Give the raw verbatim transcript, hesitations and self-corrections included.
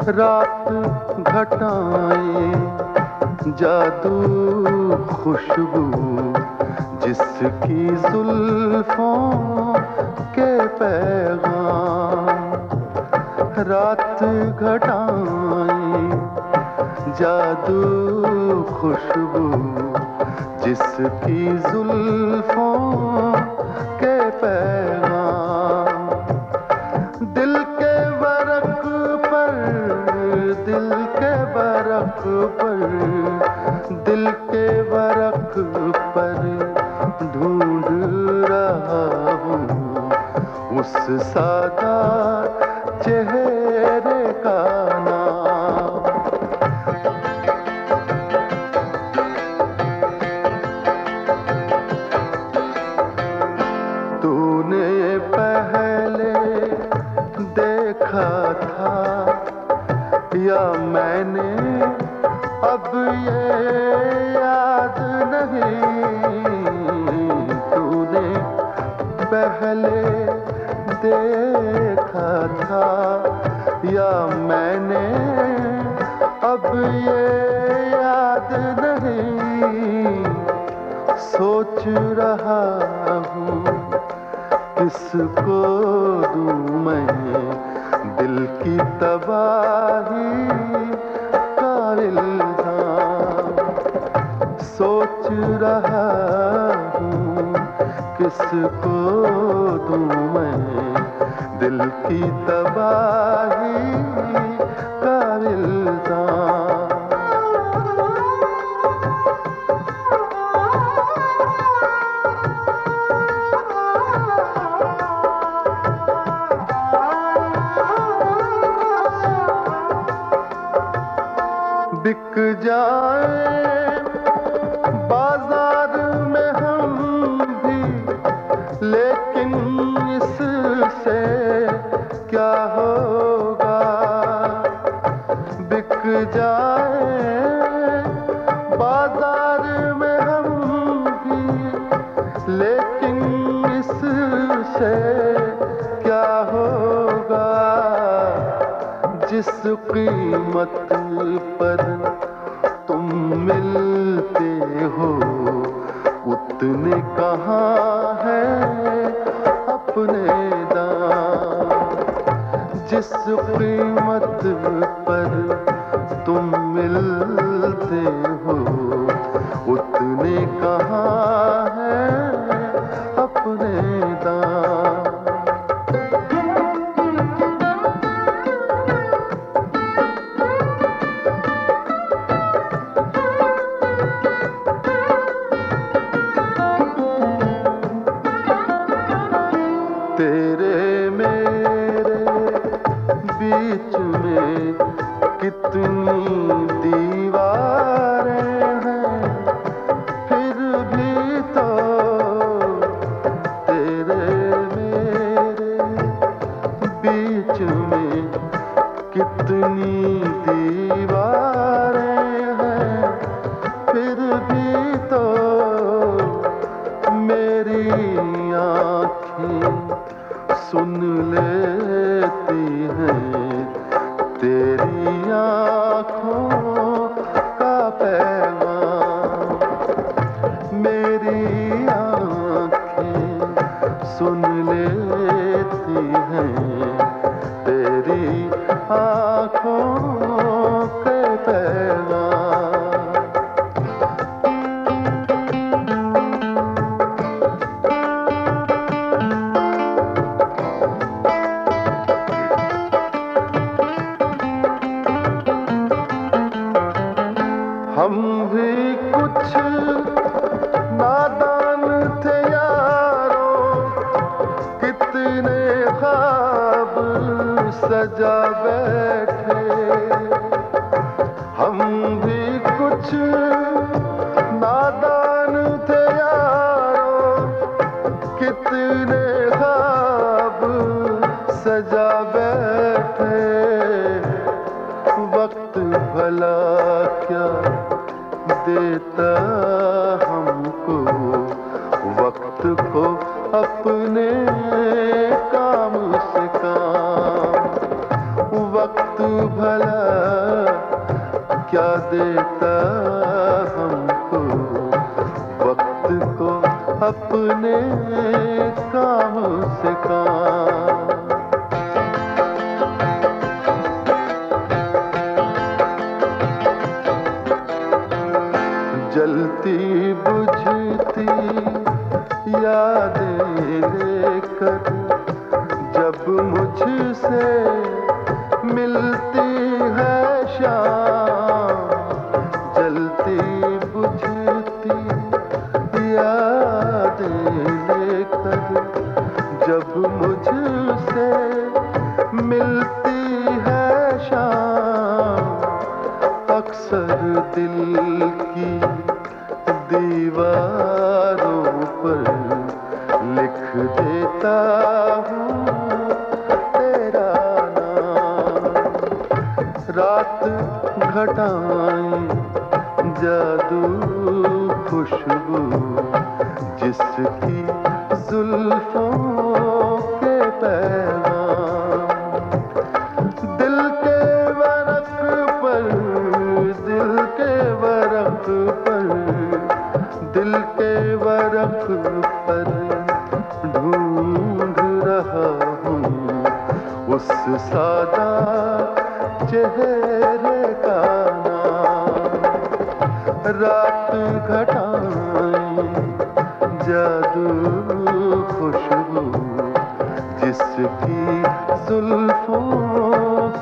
रात घटाएं जादू खुशबू जिसकी जुल्फों के पैगाम। रात घटाएं जादू खुशबू जिसकी जुल्फों के पैगाम। दिल के बरक पर दिल के बरक पर दिल के बरक पर ढूंढ रहा हूँ उस सादा चेहरे का नाम। तूने पहले देखा था या मैंने अब ये याद नहीं। तूने पहले देखा था या मैंने अब ये याद नहीं। सोच रहा हूँ किसको दूँ मैं दिल की तबाही का इल्जाम। सोच रहा हूँ किसको दूँ मैं दिल की तबाही का इल्जाम। बिक जाए बाजार में हम भी लेकिन इससे क्या होगा। बिक जाए बाजार में हम भी लेकिन इससे क्या होगा। जिस कीमत पर तुम मिलते हो उतने कहाँ है अपने दाम। जिस कीमत पर तुम मिलते हो उतने कहाँ है अपने दाम। तेरे मेरे बीच में कितनी दीवारें हैं फिर भी तो तेरे मेरे बीच में कितनी दीवारें हैं फिर भी तो मेरी आँखें सुन लेती हैं तेरी आँखों का पैगाम। मेरी आँखें सुन लेती हैं तेरी आँखों के पैगाम। हम भी कुछ नादान थे यारों कितने ख्वाब सजा बैठे। हम भी कुछ नादान थे यारों कितने ख्वाब सजा बैठे। वक्त भला क्या देता हमको वक्त को अपने काम से काम। वक्त भला देता हमको वक्त को अपने काम से काम। जलती बुझती यादें लेकर जब मुझसे मिलती है शाम, जलती बुझती यादें लेकर जब मुझसे मिलती है शाम, अक्सर दिल की दीवारों पर लिख देता हूँ तेरा नाम। रात घटाएं जादू खुशबू जिसकी जुल्फों के पैगाम, दिल के वरक पर दिल के वरक पर दिल के वरक पर ढूंढ रहा हूँ उस सादा चेहरे का नाम। रात घटाएं जादू खुशबू जिसकी जुल्फों